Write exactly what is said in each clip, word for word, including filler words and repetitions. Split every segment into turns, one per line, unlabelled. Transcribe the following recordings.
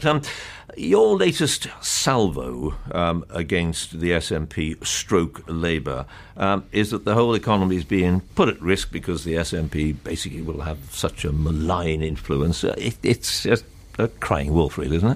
But um, your latest salvo um, against the S N P stroke Labour um, is that the whole economy is being put at risk because the S N P basically will have such a malign influence. Uh, it, it's just a crying wolf, really, isn't it?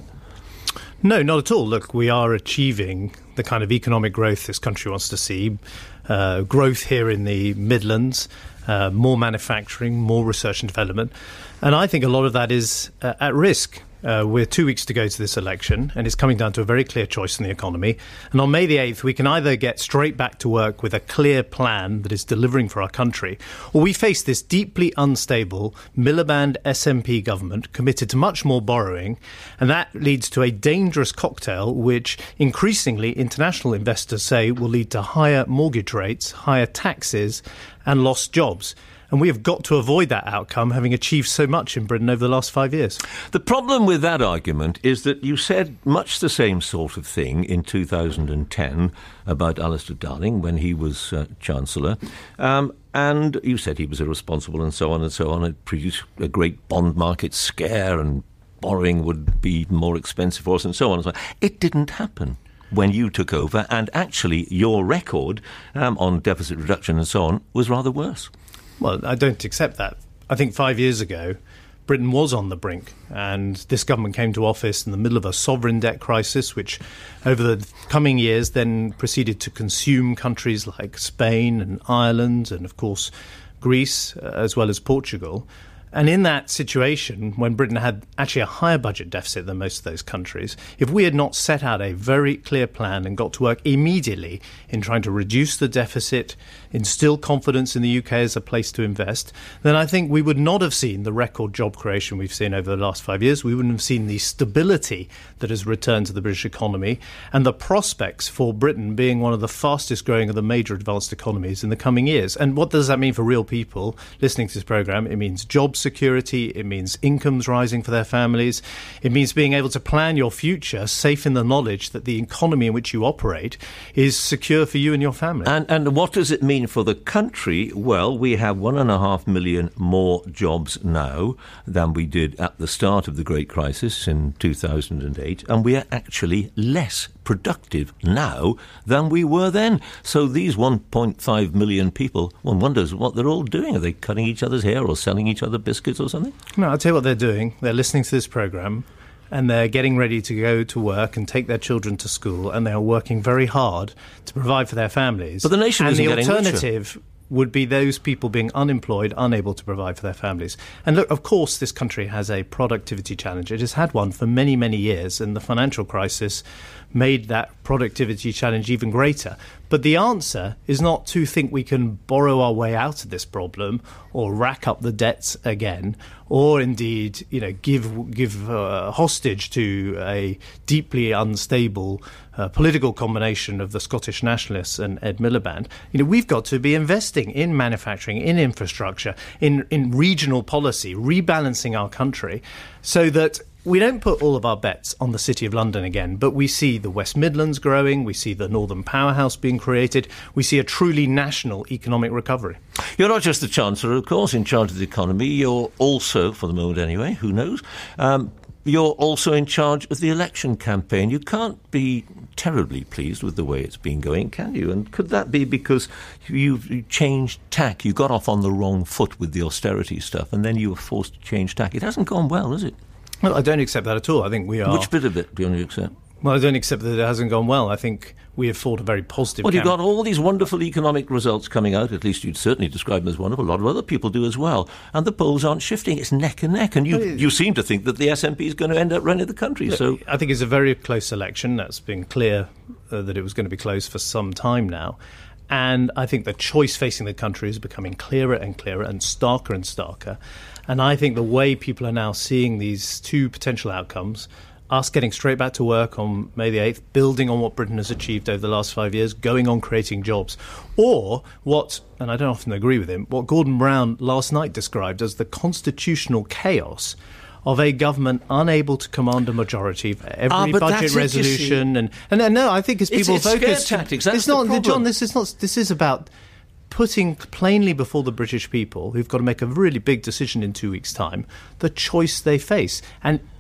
No, not at all. Look, we are achieving the kind of economic growth this country wants to see. Uh, growth here in the Midlands, uh, more manufacturing, more research and development. And I think a lot of that is uh, at risk. Uh, we're two weeks to go to this election, and it's coming down to a very clear choice in the economy. And on May the eighth, we can either get straight back to work with a clear plan that is delivering for our country, or we face this deeply unstable Miliband S N P government committed to much more borrowing, and that leads to a dangerous cocktail which increasingly international investors say will lead to higher mortgage rates, higher taxes, and lost jobs. And we have got to avoid that outcome, having achieved so much in Britain over the last five years.
The problem with that argument is that you said much the same sort of thing in two thousand ten about Alistair Darling when he was uh, Chancellor. Um, and you said he was irresponsible and so on and so on. It produced a great bond market scare and borrowing would be more expensive for us and so on and so on. It didn't happen when you took over. And actually, your record um, on deficit reduction and so on was rather worse.
Well, I don't accept that. I think five years ago, Britain was on the brink, and this government came to office in the middle of a sovereign debt crisis, which over the coming years then proceeded to consume countries like Spain and Ireland and, of course, Greece, uh, as well as Portugal. And in that situation, when Britain had actually a higher budget deficit than most of those countries, if we had not set out a very clear plan and got to work immediately in trying to reduce the deficit, instill confidence in the U K as a place to invest, then I think we would not have seen the record job creation we've seen over the last five years. We wouldn't have seen the stability that has returned to the British economy and the prospects for Britain being one of the fastest growing of the major advanced economies in the coming years. And what does that mean for real people listening to this programme? It means jobs security, it means incomes rising for their families, it means being able to plan your future safe in the knowledge that the economy in which you operate is secure for you and your family.
And, and what does it mean for the country? Well, we have one and a half million more jobs now than we did at the start of the Great Crisis in two thousand eight, and we are actually less productive now than we were then. So these one point five million people, one wonders what they're all doing. Are they cutting each other's hair or selling each other biscuits or something?
No, I'll tell you what they're doing. They're listening to this programme and they're getting ready to go to work and take their children to school, and they are working very hard to provide for their families.
But the nation isn't getting richer.
And the alternative would be those people being unemployed, unable to provide for their families. And look, of course, this country has a productivity challenge. It has had one for many, many years, and the financial crisis made that productivity challenge even greater. But the answer is not to think we can borrow our way out of this problem or rack up the debts again, or indeed, you know, give give uh, hostage to a deeply unstable uh, political combination of the Scottish nationalists and Ed Miliband. You know, we've got to be investing in manufacturing, in infrastructure, in in regional policy, rebalancing our country so that we don't put all of our bets on the City of London again, but we see the West Midlands growing, we see the Northern Powerhouse being created, we see a truly national economic recovery.
You're not just the Chancellor, of course, in charge of the economy. You're also, for the moment anyway, who knows, um, you're also in charge of the election campaign. You can't be terribly pleased with the way it's been going, can you? And could that be because you've changed tack? You got off on the wrong foot with the austerity stuff, and then you were forced to change tack. It hasn't gone well, has it?
Well, I don't accept that at all. I think we are...
Which bit of it do you accept?
Well, I don't accept that it hasn't gone well. I think we have fought a very positive...
Well, you've
camp-
got all these wonderful economic results coming out. At least you'd certainly describe them as wonderful. A lot of other people do as well. And the polls aren't shifting. It's neck and neck. And you you seem to think that the S N P is going to end up running the country.
Look,
So
I think it's a very close election. That's been clear uh, that it was going to be close for some time now. And I think the choice facing the country is becoming clearer and clearer and starker and starker. And I think the way people are now seeing these two potential outcomes, us getting straight back to work on May the eighth, building on what Britain has achieved over the last five years, going on creating jobs, or what, and I don't often agree with him, what Gordon Brown last night described as the constitutional chaos of a government unable to command a majority for every
ah,
budget resolution. And, and and no, I think as people
it's, it's
focus...
scare tactics. That's
it's not,
the problem.
John, this is not. This is about putting plainly before the British people, who've got to make a really big decision in two weeks' time, the choice they face. And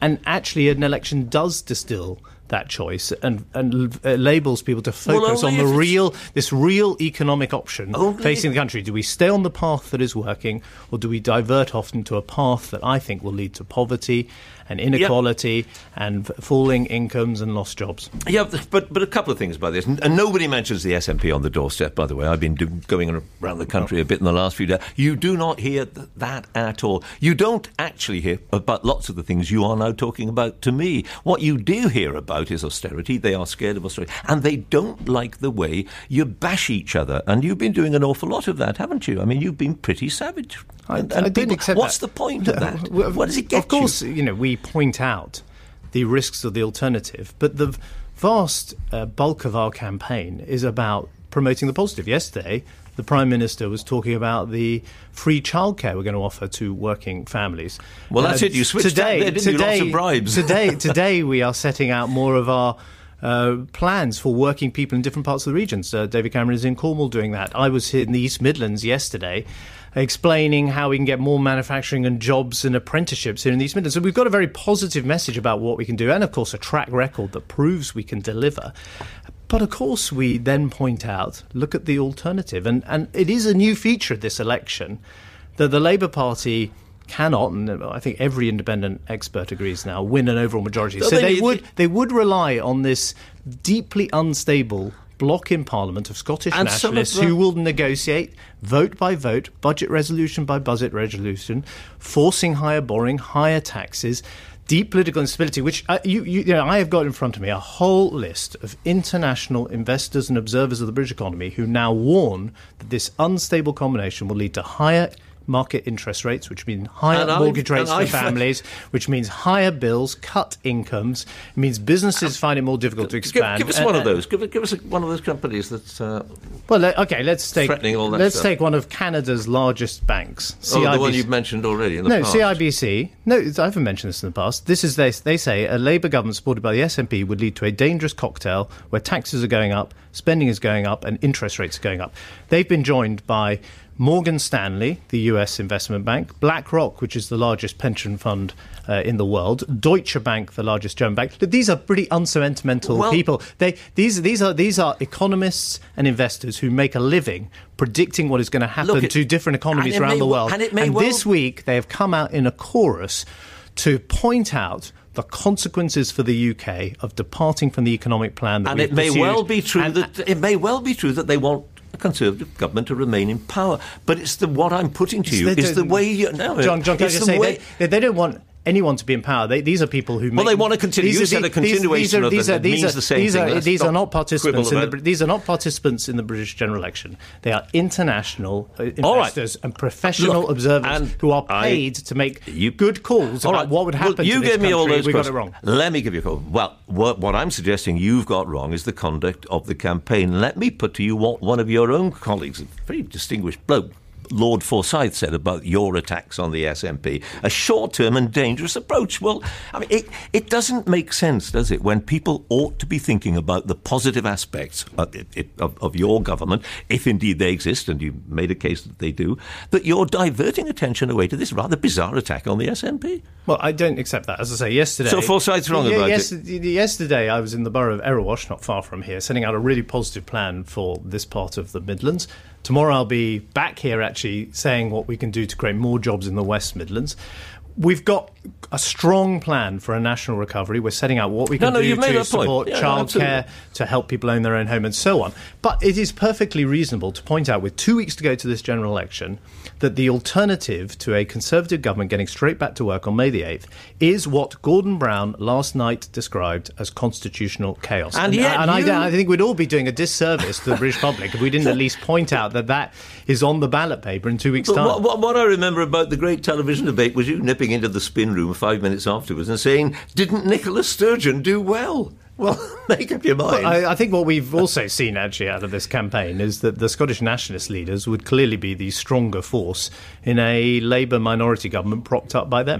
And actually, an election does distill that choice and, and uh, labels people to focus
well,
on the real, this real economic option facing the country. Do we stay on the path that is working, or do we divert off into a path that I think will lead to poverty and inequality yep. and f- falling incomes and lost jobs?
Yeah, but but a couple of things about this. And nobody mentions the S N P on the doorstep, by the way. I've been do, going around the country a bit in the last few days. You do not hear th- that at all. You don't actually hear about lots of the things you are now talking about to me. What you do hear about is austerity. They are scared of austerity. And they don't like the way you bash each other. And you've been doing an awful lot of that, haven't you? I mean, you've been pretty savage.
I,
and,
I
and
didn't
people,
accept
what's
that.
the point of that? What does it get
you? Of course,
you?
you know, we point out the risks of the alternative, but the vast uh, bulk of our campaign is about promoting the positive. Yesterday, the Prime Minister was talking about the free childcare we're going to offer to working families.
Well, that's uh, it. You switched today, there, didn't
today,
you? Lots of bribes.
today, today, we are setting out more of our uh, plans for working people in different parts of the regions. Uh, David Cameron is in Cornwall doing that. I was in the East Midlands yesterday, explaining how we can get more manufacturing and jobs and apprenticeships here in the East Midlands. So we've got a very positive message about what we can do, and of course a track record that proves we can deliver. But of course we then point out, look at the alternative. And, and it is a new feature of this election that the Labour Party cannot, and I think every independent expert agrees now, win an overall majority. So, so they, they would they would rely on this deeply unstable bloc in Parliament of Scottish
and
nationalists
of the-
who will negotiate vote by vote, budget resolution by budget resolution, forcing higher borrowing, higher taxes, deep political instability, which uh, you, you, you know, I have got in front of me a whole list of international investors and observers of the British economy who now warn that this unstable combination will lead to higher market interest rates, which mean higher
and
mortgage
I've,
rates for
I've,
families, which means higher bills, cut incomes. It means businesses find it more difficult to expand.
Give, give us
and,
one of those. Give, give us a, one of those companies that's uh,
well, okay. Let's take
threatening all that
let's
stuff.
take one of Canada's largest banks, C I B C.
Oh, the one you've mentioned already in the
no,
past.
C I B C. No, I haven't mentioned this in the past. This is they, they say a Labour government supported by the S N P would lead to a dangerous cocktail where taxes are going up, spending is going up, and interest rates are going up. They've been joined by Morgan Stanley, the U S investment bank, BlackRock, which is the largest pension fund uh, in the world, Deutsche Bank, the largest German bank. But these are pretty unsentimental
well,
people. They these these are these are economists and investors who make a living predicting what is going to happen
look, it,
to different economies around the world.
And, it may
and
well,
this week they have come out in a chorus to point out the consequences for the U K of departing from the economic plan that
and
we've
it may
pursued.
well be true
and,
that it may well be true that they want a Conservative government to remain in power. But it's the what I'm putting to you is the way you no,
John, John, can I
it's
just
the
say
way,
they, they don't want anyone to be in power. They, these are people who make,
well, they want to continue. You said a continuation of
these
it
are, these
means
are,
the same
these
thing.
are, these are not participants in the,
about.
these are not participants in the British general election. They are international uh, investors
right.
and professional
Look,
observers
and
who are paid
I,
to make
you,
good calls about
right.
what would happen
well, you
to this
gave me
country
all those
if we got
questions.
it wrong.
Let me give you a call. Well, what, what I'm suggesting you've got wrong is the conduct of the campaign. Let me put to you what one of your own colleagues, a very distinguished bloke, Lord Forsyth, said about your attacks on the S N P. A short-term and dangerous approach. Well, I mean, it, it doesn't make sense, does it, when people ought to be thinking about the positive aspects of, it, it, of, of your government, if indeed they exist, and you made a case that they do, that you're diverting attention away to this rather bizarre attack on the S N P.
Well, I don't accept that. As I say, yesterday...
So Forsyth's wrong
yeah,
about
yes,
it.
Yesterday, I was in the borough of Erewash, not far from here, sending out a really positive plan for this part of the Midlands. Tomorrow I'll be back here actually saying what we can do to create more jobs in the West Midlands. We've got a strong plan for a national recovery. We're setting out what we can
no, no,
do
you've made
to
that point.
support
Yeah,
childcare, to help people own their own home and so on. But it is perfectly reasonable to point out, with two weeks to go to this general election, that the alternative to a Conservative government getting straight back to work on May the eighth is what Gordon Brown last night described as constitutional chaos.
And,
and,
yet
and
you...
I, I think we'd all be doing a disservice to the British public if we didn't at least point out that that is on the ballot paper in two weeks'
But
time.
what, what, what I remember about the great television debate was you nipping into the spin room five minutes afterwards and saying, didn't Nicola Sturgeon do well? Well, make up your mind.
Well, I, I think what we've also seen actually out of this campaign is that the Scottish nationalist leaders would clearly be the stronger force in a Labour minority government propped up by them.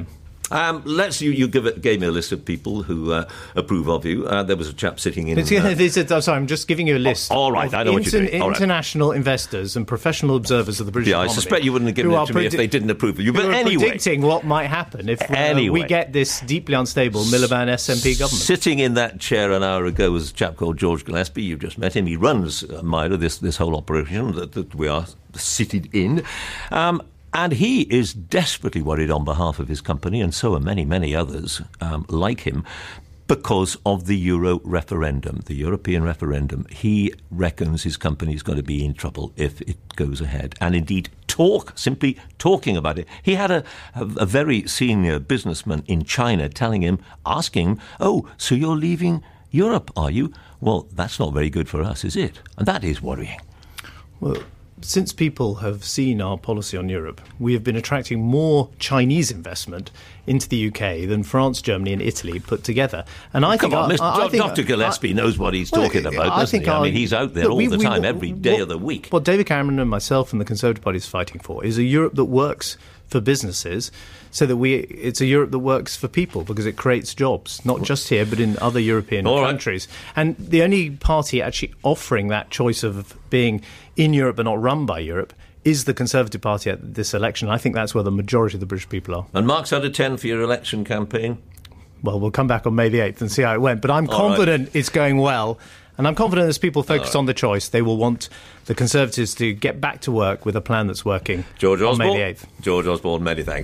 Um, let's you, you give it, gave me a list of people who uh, approve of you. Uh, there was a chap sitting in.
It's,
uh,
this is, I'm sorry, I'm just giving you a list.
Oh, all right,
of
I know what you're doing. All
international right. investors and professional observers of the British
yeah,
economy.
I suspect you wouldn't have given it to me if they didn't approve of you. But
who are
anyway,
predicting what might happen if uh,
anyway,
we get this deeply unstable Miliband S N P government.
Sitting in that chair an hour ago was a chap called George Gillespie. You've just met him. He runs uh, MIRA, this this whole operation that, that we are seated in. Um, And he is desperately worried on behalf of his company, and so are many, many others um, like him, because of the Euro referendum, the European referendum. He reckons his company is going to be in trouble if it goes ahead. And indeed, talk, simply talking about it. He had a, a, a very senior businessman in China telling him, asking him, oh, so you're leaving Europe, are you? Well, that's not very good for us, is it? And that is worrying.
Well, since people have seen our policy on Europe, we have been attracting more Chinese investment into the U K than France, Germany and Italy put together. And I
Come
think,
on, Mister
I, I think
Doctor Gillespie I, knows what he's
well,
talking about,
I
doesn't
think
he? I
our,
mean, he's out there all
we,
the
we,
time,
we,
every day
what,
of the week.
What David Cameron and myself and the Conservative Party is fighting for is a Europe that works for businesses, so that we it's a Europe that works for people, because it creates jobs, not just here but in other European
All
countries.
Right.
And the only party actually offering that choice of being in Europe but not run by Europe is the Conservative Party at this election. I think that's where the majority of the British people are.
And marks out of ten for your election campaign?
Well, we'll come back on May the eighth and see how it went. But I'm
All
confident
right.
it's going well. And I'm confident as people focus
right.
on the choice, they will want the Conservatives to get back to work with a plan that's working
George
on
Osborne,
May the eighth.
George Osborne, many thanks.